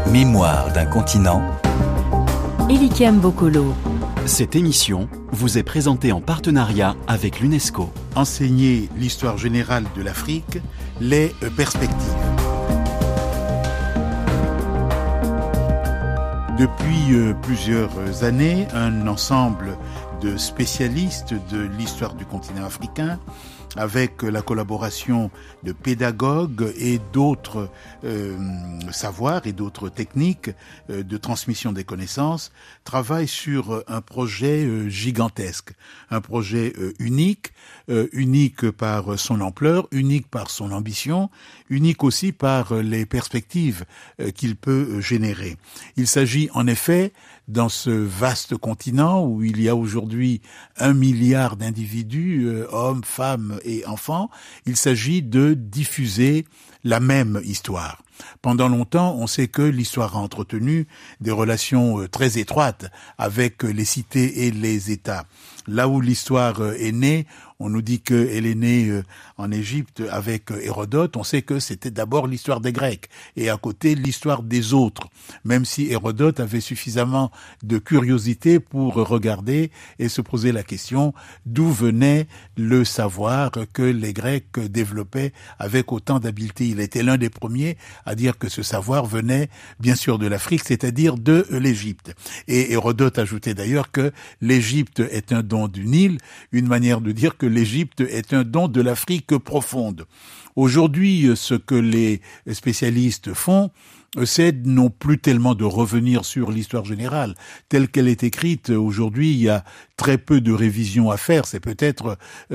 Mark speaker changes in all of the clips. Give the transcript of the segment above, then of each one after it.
Speaker 1: Mémoire d'un continent.
Speaker 2: Elikem Bokolo.
Speaker 3: Cette émission vous est présentée en partenariat avec l'UNESCO.
Speaker 4: Enseigner l'histoire générale de l'Afrique, les perspectives. Depuis plusieurs années, un ensemble de spécialistes de l'histoire du continent africain, avec la collaboration de pédagogues et d'autres savoirs et d'autres techniques de transmission des connaissances, travaillent sur un projet gigantesque, un projet unique par son ampleur, unique par son ambition, unique aussi par les perspectives qu'il peut générer. Il s'agit en effet, dans ce vaste continent où il y a aujourd'hui 1 milliard d'individus, hommes, femmes et enfants, il s'agit de diffuser la même histoire. Pendant longtemps, on sait que l'histoire a entretenu des relations très étroites avec les cités et les États. Là où l'histoire est née, on nous dit qu'elle est née en Égypte avec Hérodote. On sait que c'était d'abord l'histoire des Grecs et à côté l'histoire des autres, même si Hérodote avait suffisamment de curiosité pour regarder et se poser la question d'où venait le savoir que les Grecs développaient avec autant d'habileté. Il était l'un des premiers à dire que ce savoir venait bien sûr de l'Afrique, c'est-à-dire de l'Égypte. Et Hérodote ajoutait d'ailleurs que l'Égypte est un don du Nil, une manière de dire que l'Égypte est un don de l'Afrique profonde. Aujourd'hui, ce que les spécialistes font, c'est non plus tellement de revenir sur l'histoire générale telle qu'elle est écrite. Aujourd'hui, il y a très peu de révisions à faire. C'est peut-être,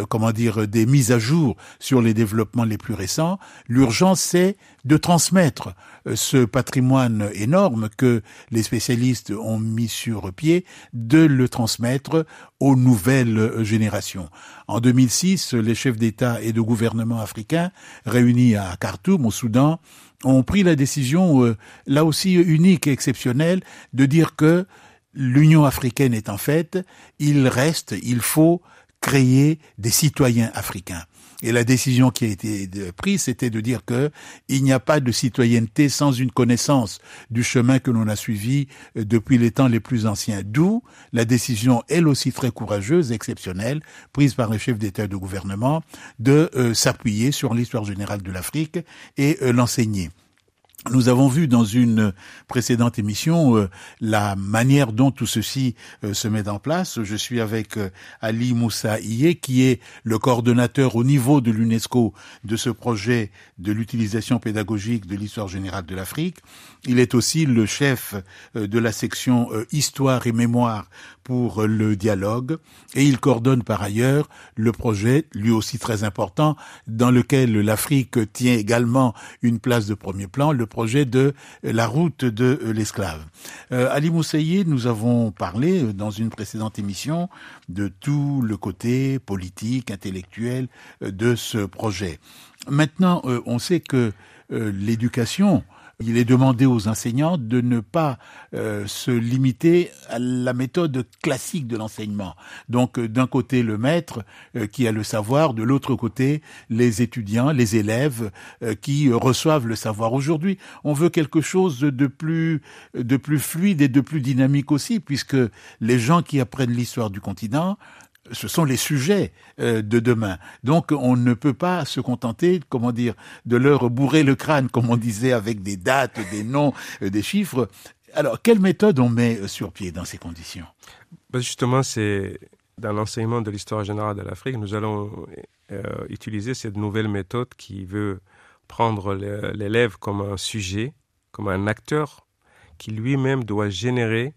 Speaker 4: des mises à jour sur les développements les plus récents. L'urgence, c'est de transmettre ce patrimoine énorme que les spécialistes ont mis sur pied, de le transmettre aux nouvelles générations. En 2006, les chefs d'État et de gouvernement africains réunis à Khartoum, au Soudan, ont pris la décision, là aussi unique et exceptionnelle, de dire que l'Union africaine étant faite, il faut créer des citoyens africains. Et la décision qui a été prise, c'était de dire que il n'y a pas de citoyenneté sans une connaissance du chemin que l'on a suivi depuis les temps les plus anciens. D'où la décision, elle aussi très courageuse, exceptionnelle, prise par les chefs d'État et de gouvernement, de s'appuyer sur l'histoire générale de l'Afrique et l'enseigner. Nous avons vu dans une précédente émission la manière dont tout ceci se met en place. Je suis avec Ali Moussa Iye, qui est le coordonnateur au niveau de l'UNESCO de ce projet de l'utilisation pédagogique de l'histoire générale de l'Afrique. Il est aussi le chef de la section Histoire et Mémoire pour le dialogue, et il coordonne par ailleurs le projet, lui aussi très important, dans lequel l'Afrique tient également une place de premier plan, le projet de la route de l'esclave. Ali Moussaïe, nous avons parlé dans une précédente émission de tout le côté politique, intellectuel de ce projet. Maintenant, on sait que l'éducation, il est demandé aux enseignants de ne pas se limiter à la méthode classique de l'enseignement. Donc, d'un côté, le maître qui a le savoir, de l'autre côté, les étudiants, les élèves qui reçoivent le savoir. Aujourd'hui, on veut quelque chose de plus fluide et de plus dynamique aussi, puisque les gens qui apprennent l'histoire du continent, ce sont les sujets de demain. Donc, on ne peut pas se contenter, de leur bourrer le crâne, comme on disait, avec des dates, des noms, des chiffres. Alors, quelle méthode on met sur pied dans ces conditions ?
Speaker 5: Justement, c'est dans l'enseignement de l'histoire générale de l'Afrique, nous allons utiliser cette nouvelle méthode qui veut prendre l'élève comme un sujet, comme un acteur qui lui-même doit générer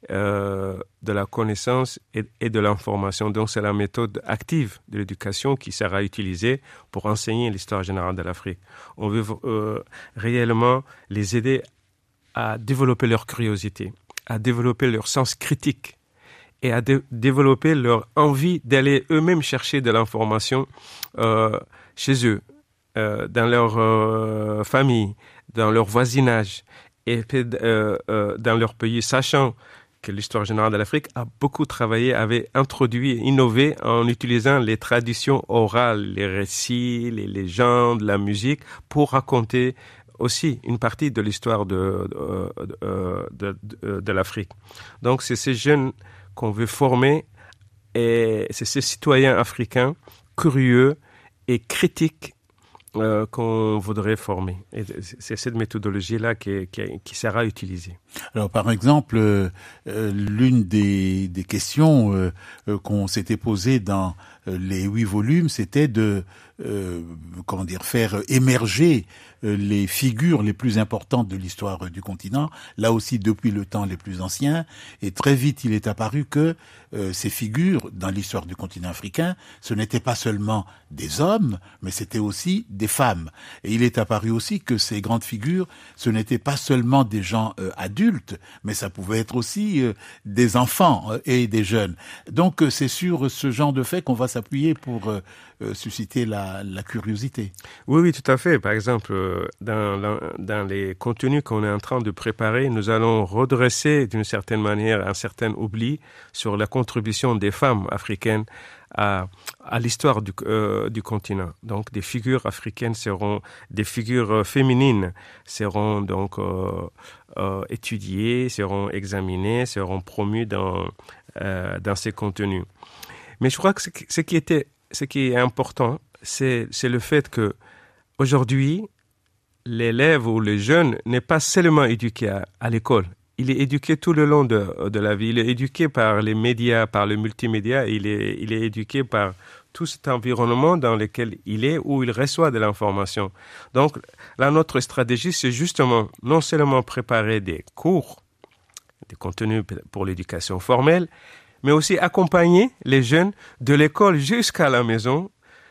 Speaker 5: de la connaissance et de l'information. Donc, c'est la méthode active de l'éducation qui sera utilisée pour enseigner l'histoire générale de l'Afrique. On veut réellement les aider à développer leur curiosité, à développer leur sens critique et à développer leur envie d'aller eux-mêmes chercher de l'information chez eux, dans leur famille, dans leur voisinage et dans leur pays, sachant que l'histoire générale de l'Afrique a beaucoup travaillé, avait introduit, innové en utilisant les traditions orales, les récits, les légendes, la musique, pour raconter aussi une partie de l'histoire de l'Afrique. Donc, c'est ces jeunes qu'on veut former et c'est ces citoyens africains curieux et critiques qu'on voudrait former. Et c'est cette méthodologie-là qui sera utilisée.
Speaker 4: Alors, par exemple, l'une des questions qu'on s'était posées dans les 8 volumes, c'était de faire émerger les figures les plus importantes de l'histoire du continent, là aussi depuis le temps les plus anciens, et très vite il est apparu que ces figures dans l'histoire du continent africain, ce n'étaient pas seulement des hommes, mais c'était aussi des femmes. Et il est apparu aussi que ces grandes figures, ce n'étaient pas seulement des gens adultes, mais ça pouvait être aussi des enfants et des jeunes. Donc c'est sur ce genre de fait qu'on va s'appuyer pour susciter la curiosité.
Speaker 5: Oui, tout à fait. Par exemple, dans les contenus qu'on est en train de préparer, nous allons redresser d'une certaine manière un certain oubli sur la contribution des femmes africaines à l'histoire du continent. Donc, des figures africaines des figures féminines seront donc étudiées, seront examinées, seront promues dans ces contenus. Mais je crois que ce qui est important, c'est le fait que aujourd'hui, l'élève ou le jeune n'est pas seulement éduqué à l'école. Il est éduqué tout le long de la vie. Il est éduqué par les médias, par le multimédia. Il est éduqué par tout cet environnement dans lequel il est, où il reçoit de l'information. Donc, là, notre stratégie, c'est justement non seulement préparer des cours, des contenus pour l'éducation formelle, mais aussi accompagner les jeunes de l'école jusqu'à la maison,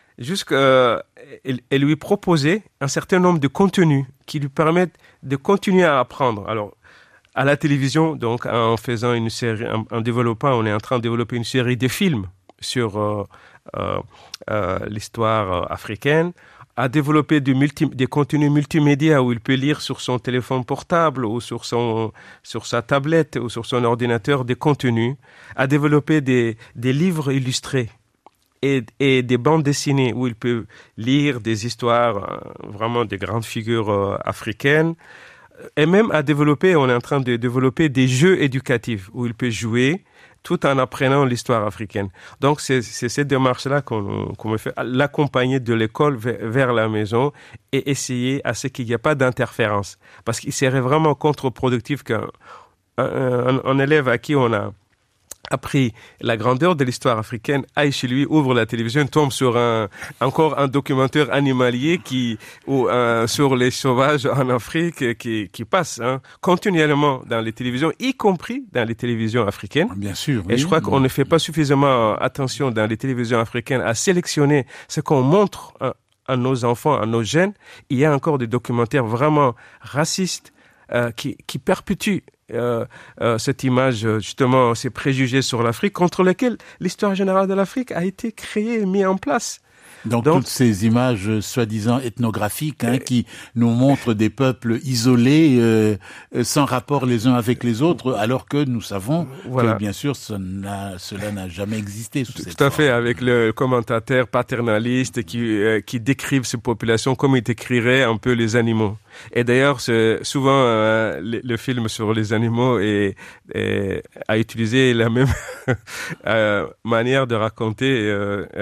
Speaker 5: et lui proposer un certain nombre de contenus qui lui permettent de continuer à apprendre. Alors, à la télévision, donc, en faisant une série, on est en train de développer une série de films sur l'histoire africaine, à développer des contenus multimédia où il peut lire sur son téléphone portable ou sur sa tablette ou sur son ordinateur des contenus, à développer des livres illustrés et des bandes dessinées où il peut lire des histoires vraiment des grandes figures africaines, et même on est en train de développer des jeux éducatifs où il peut jouer tout en apprenant l'histoire africaine. Donc, c'est cette démarche-là qu'on fait, l'accompagner de l'école vers la maison et essayer à ce qu'il n'y ait pas d'interférence. Parce qu'il serait vraiment contre-productif qu'un élève à qui on a appris la grandeur de l'histoire africaine aille chez lui, ouvre la télévision, tombe sur encore un documentaire animalier sur les sauvages en Afrique qui passe continuellement dans les télévisions, y compris dans les télévisions africaines.
Speaker 4: Bien sûr.
Speaker 5: Et je crois qu'on ne fait pas suffisamment attention dans les télévisions africaines à sélectionner ce qu'on montre à nos enfants, à nos jeunes. Il y a encore des documentaires vraiment racistes qui perpétuent cette image, justement, ces préjugés sur l'Afrique contre lesquels l'histoire générale de l'Afrique a été créée et mise en place.
Speaker 4: Donc toutes ces images soi-disant ethnographiques qui nous montrent des peuples isolés, sans rapport les uns avec les autres, alors que nous savons que bien sûr cela n'a jamais existé sous cette forme.
Speaker 5: Tout à fait, avec le commentateur paternaliste qui décrivent ces populations comme ils décriraient un peu les animaux. Et d'ailleurs, c'est souvent le film sur les animaux a utilisé la même manière de raconter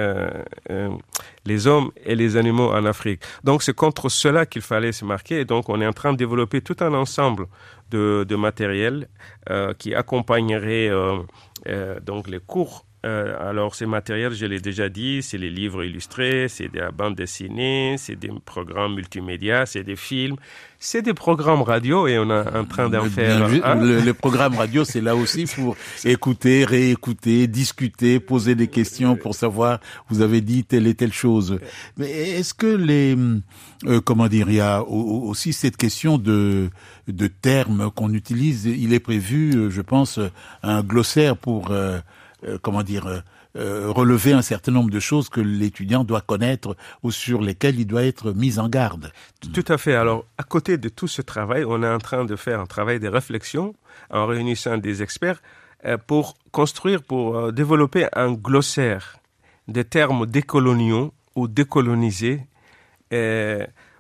Speaker 5: les hommes et les animaux en Afrique. Donc, c'est contre cela qu'il fallait se marquer. Et donc, on est en train de développer tout un ensemble de matériel qui accompagnerait donc les cours. Alors, ces matériels, je l'ai déjà dit, c'est les livres illustrés, c'est des bandes dessinées, c'est des programmes multimédia, c'est des films, c'est des programmes radio et on est en train d'en faire
Speaker 4: le programme radio, c'est là aussi pour écouter, réécouter, discuter, poser des questions pour savoir, vous avez dit telle et telle chose. Mais est-ce que il y a aussi cette question de termes qu'on utilise, il est prévu, je pense, un glossaire pour relever un certain nombre de choses que l'étudiant doit connaître ou sur lesquelles il doit être mis en garde.
Speaker 5: Tout à fait. Alors, à côté de tout ce travail, on est en train de faire un travail de réflexion en réunissant des experts pour développer un glossaire des termes décoloniaux ou décolonisés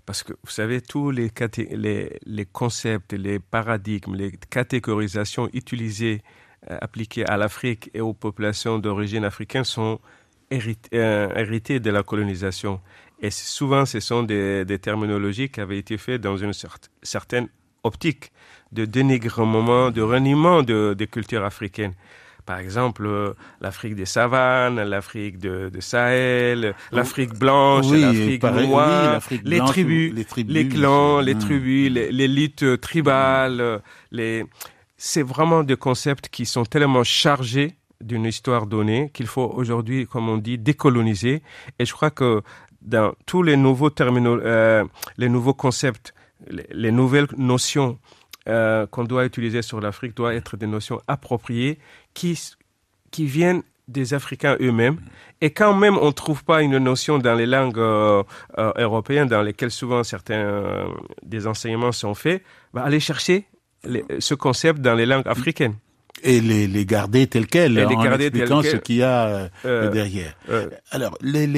Speaker 5: Parce que, vous savez, tous les concepts, les paradigmes, les catégorisations utilisées, appliquées à l'Afrique et aux populations d'origine africaine sont hérités de la colonisation. Et souvent, ce sont des terminologies qui avaient été faites dans une certaine optique de dénigrement, de reniement des cultures africaines. Par exemple, l'Afrique des savanes, l'Afrique de Sahel, l'Afrique blanche, l'Afrique noire, les tribus, les clans, les tribus, les luttes tribales. C'est vraiment des concepts qui sont tellement chargés d'une histoire donnée qu'il faut aujourd'hui, comme on dit, décoloniser. Et je crois que dans tous les nouveaux les nouveaux concepts, les nouvelles notions qu'on doit utiliser sur l'Afrique doivent être des notions appropriées qui viennent des Africains eux-mêmes. Et quand même on ne trouve pas une notion dans les langues européennes dans lesquelles souvent certains des enseignements sont faits, aller chercher ce concept dans les langues africaines.
Speaker 4: Et les garder tels quels, en expliquant ce qu'il y a derrière. Alors,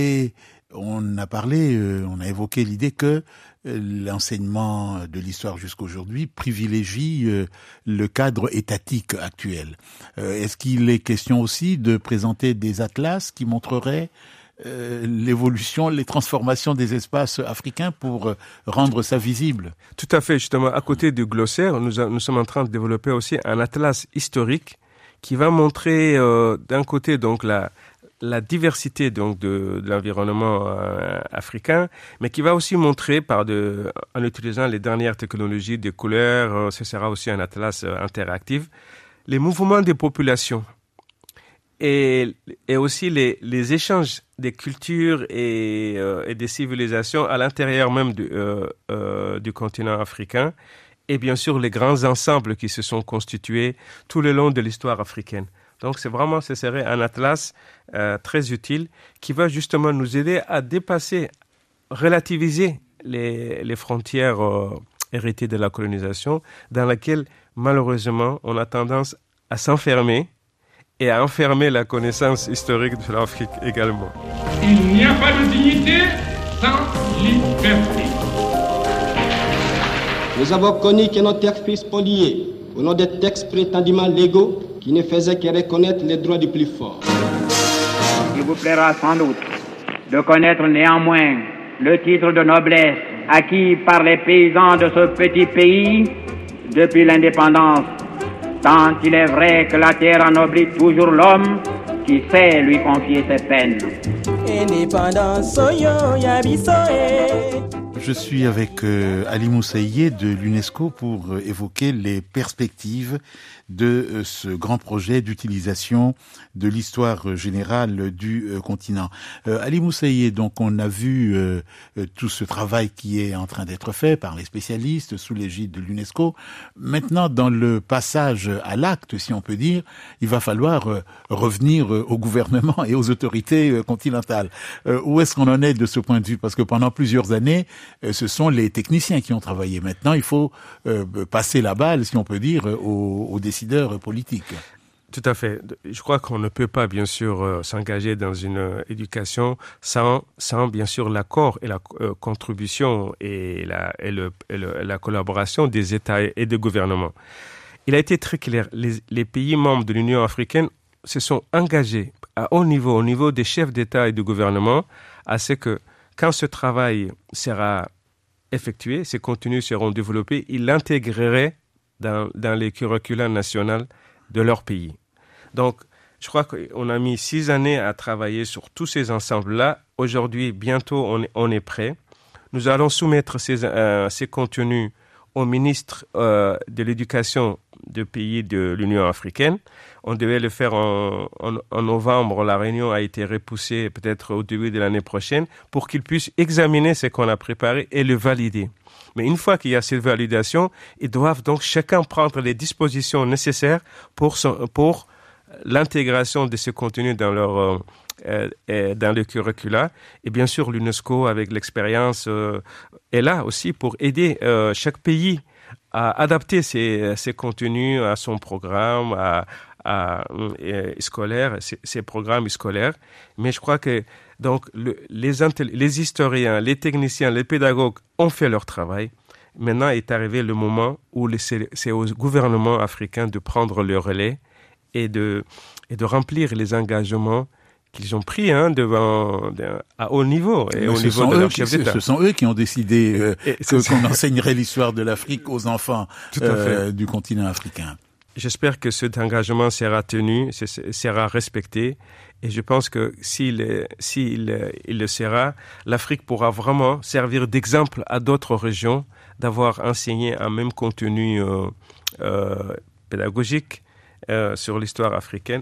Speaker 4: on a évoqué l'idée que l'enseignement de l'histoire jusqu'aujourd'hui privilégie le cadre étatique actuel. Est-ce qu'il est question aussi de présenter des atlas qui montreraient l'évolution, les transformations des espaces africains pour rendre ça visible?
Speaker 5: Tout à fait, justement. À côté du glossaire, nous sommes en train de développer aussi un atlas historique qui va montrer d'un côté donc la diversité donc de l'environnement africain, mais qui va aussi montrer en utilisant les dernières technologies des couleurs, ce sera aussi un atlas interactif, les mouvements des populations et aussi les échanges des cultures et des civilisations à l'intérieur même du continent africain, et bien sûr les grands ensembles qui se sont constitués tout le long de l'histoire africaine. Donc ce serait un atlas très utile qui va justement nous aider à dépasser, relativiser les frontières héritées de la colonisation, dans laquelle malheureusement on a tendance à s'enfermer et à enfermer la connaissance historique de l'Afrique également.
Speaker 1: Il n'y a pas de dignité sans liberté.
Speaker 6: Nous avons connu que nos textes furent spoliés au nom des textes prétendument légaux qui ne faisaient que reconnaître les droits du plus fort.
Speaker 7: Il vous plaira sans doute de connaître néanmoins le titre de noblesse acquis par les paysans de ce petit pays depuis l'indépendance, tant il est vrai que la terre ennoblit toujours l'homme qui sait lui confier ses peines.
Speaker 4: Je suis avec Ali Moussaïe de l'UNESCO pour évoquer les perspectives de ce grand projet d'utilisation de l'histoire générale du continent. Ali Moussaïe, donc on a vu tout ce travail qui est en train d'être fait par les spécialistes sous l'égide de l'UNESCO. Maintenant, dans le passage à l'acte, si on peut dire, il va falloir revenir au gouvernement et aux autorités continentales. Où est-ce qu'on en est de ce point de vue? Parce que pendant plusieurs années, ce sont les techniciens qui ont travaillé. Maintenant, il faut passer la balle, si on peut dire, aux décideurs politiques.
Speaker 5: Tout à fait. Je crois qu'on ne peut pas, bien sûr, s'engager dans une éducation sans bien sûr, l'accord et la contribution et la collaboration des États et des gouvernements. Il a été très clair. Les pays membres de l'Union africaine se sont engagés à haut niveau, au niveau des chefs d'État et de gouvernement, à ce que quand ce travail sera effectué, ces contenus seront développés, ils l'intégreraient dans les curricula nationaux de leur pays. Donc, je crois qu'on a mis 6 années à travailler sur tous ces ensembles-là. Aujourd'hui, bientôt, on est prêt. Nous allons soumettre ces contenus au ministre de l'Éducation des pays de l'Union africaine. On devait le faire en novembre. La réunion a été repoussée peut-être au début de l'année prochaine pour qu'ils puissent examiner ce qu'on a préparé et le valider. Mais une fois qu'il y a cette validation, ils doivent donc chacun prendre les dispositions nécessaires pour l'intégration de ce contenu dans le curricula. Et bien sûr, l'UNESCO, avec l'expérience, est là aussi pour aider chaque pays à adapter ses contenus à son programme scolaire, ses programmes scolaires. Mais je crois que Donc, les historiens, les techniciens, les pédagogues ont fait leur travail. Maintenant est arrivé le moment où c'est au gouvernement africain de prendre le relais et de remplir les engagements qu'ils ont pris à haut niveau et au niveau de leur chef d'État.
Speaker 4: Ce sont eux qui ont décidé qu'on enseignerait l'histoire de l'Afrique aux enfants du continent africain.
Speaker 5: J'espère que cet engagement sera tenu, sera respecté. Et je pense que s'il le sera, l'Afrique pourra vraiment servir d'exemple à d'autres régions d'avoir enseigné un même contenu pédagogique sur l'histoire africaine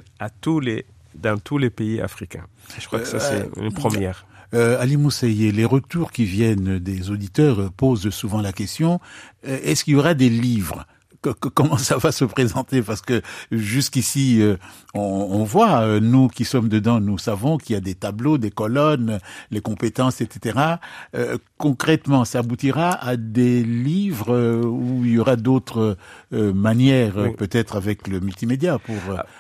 Speaker 5: dans tous les pays africains. Je crois que ça, c'est une première.
Speaker 4: Ali Moussaïe, les retours qui viennent des auditeurs posent souvent la question, est-ce qu'il y aura des livres ? Comment ça va se présenter? Parce que jusqu'ici, on voit, nous qui sommes dedans, nous savons qu'il y a des tableaux, des colonnes, les compétences, etc. Concrètement, ça aboutira à des livres où il y aura d'autres manières, peut-être avec le multimédia, pour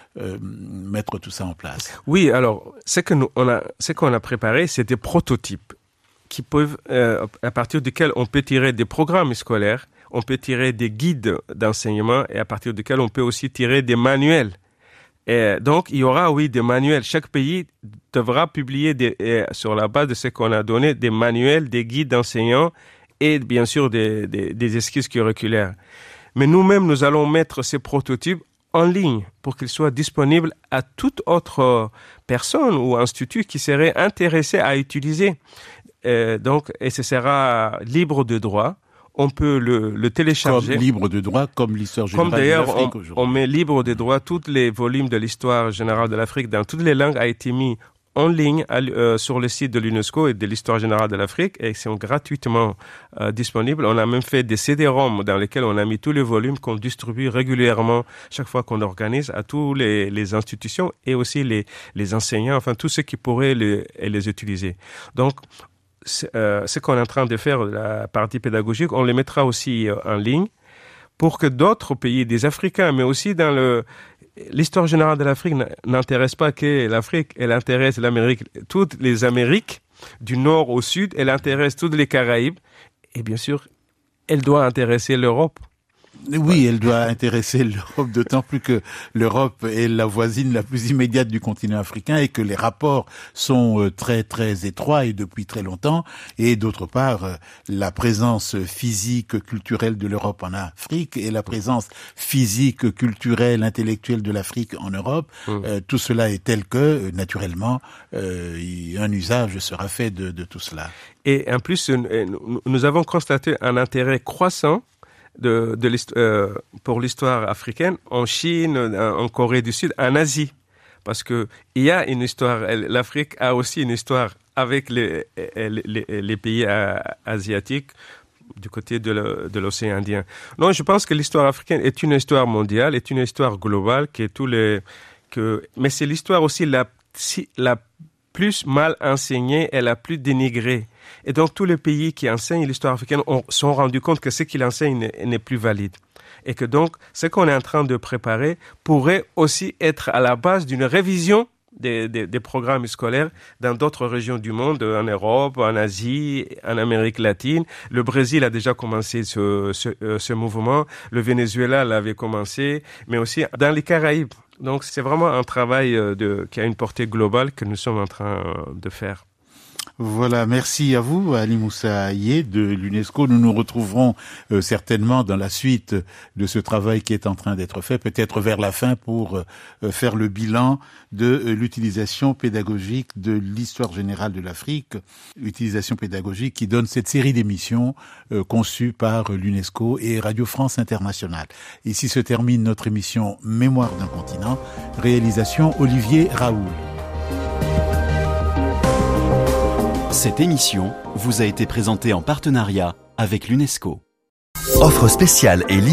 Speaker 4: mettre tout ça en place.
Speaker 5: Oui, alors, ce qu'on a préparé, c'est des prototypes qui peuvent, à partir desquels on peut tirer des programmes scolaires. On peut tirer des guides d'enseignement et à partir desquels on peut aussi tirer des manuels. Et donc, il y aura, des manuels. Chaque pays devra publier sur la base de ce qu'on a donné, des manuels, des guides d'enseignants et bien sûr des esquisses curriculaires. Mais nous-mêmes, nous allons mettre ces prototypes en ligne pour qu'ils soient disponibles à toute autre personne ou institut qui serait intéressé à utiliser. Et ce sera libre de droit. On peut le télécharger.
Speaker 4: Comme libre de droit, comme l'histoire générale de l'Afrique aujourd'hui.
Speaker 5: On met libre de droit tous les volumes de l'histoire générale de l'Afrique dans toutes les langues a été mis en ligne sur le site de l'UNESCO et de l'histoire générale de l'Afrique et sont gratuitement disponibles. On a même fait des CD-ROM dans lesquels on a mis tous les volumes qu'on distribue régulièrement chaque fois qu'on organise à tous les institutions et aussi les enseignants, enfin tous ceux qui pourraient les utiliser. Donc, ce qu'on est en train de faire, la partie pédagogique, on les mettra aussi en ligne pour que d'autres pays, des Africains, mais aussi dans l'histoire générale de l'Afrique n'intéresse pas que l'Afrique, elle intéresse l'Amérique, toutes les Amériques, du nord au sud, elle intéresse toutes les Caraïbes, et bien sûr, elle doit intéresser l'Europe.
Speaker 4: Oui, elle doit intéresser l'Europe, d'autant plus que l'Europe est la voisine la plus immédiate du continent africain et que les rapports sont très, très étroits et depuis très longtemps. Et d'autre part, la présence physique, culturelle de l'Europe en Afrique et la présence physique, culturelle, intellectuelle de l'Afrique en Europe, tout cela est tel que, naturellement, un usage sera fait de tout cela.
Speaker 5: Et en plus, nous avons constaté un intérêt croissant pour l'histoire africaine en Chine, en Corée du Sud, en Asie. Parce que il y a une histoire, l'Afrique a aussi une histoire avec les pays asiatiques du côté de l'océan Indien. Non, je pense que l'histoire africaine est une histoire mondiale, est une histoire globale, mais c'est l'histoire aussi la plus mal enseignée et la plus dénigrée. Et donc, tous les pays qui enseignent l'histoire africaine sont rendus compte que ce qu'ils enseignent n'est plus valide. Et que donc, ce qu'on est en train de préparer pourrait aussi être à la base d'une révision des programmes scolaires dans d'autres régions du monde, en Europe, en Asie, en Amérique latine. Le Brésil a déjà commencé ce mouvement. Le Venezuela l'avait commencé, mais aussi dans les Caraïbes. Donc, c'est vraiment un travail qui a une portée globale que nous sommes en train de faire.
Speaker 4: Voilà, merci à vous, Ali Moussaïe de l'UNESCO. Nous nous retrouverons certainement dans la suite de ce travail qui est en train d'être fait, peut-être vers la fin, pour faire le bilan de l'utilisation pédagogique de l'histoire générale de l'Afrique, utilisation pédagogique qui donne cette série d'émissions conçues par l'UNESCO et Radio France Internationale. Ici se termine notre émission Mémoire d'un continent, réalisation Olivier Raoul.
Speaker 3: Cette émission vous a été présentée en partenariat avec l'UNESCO.
Speaker 8: Offre spéciale et limitée.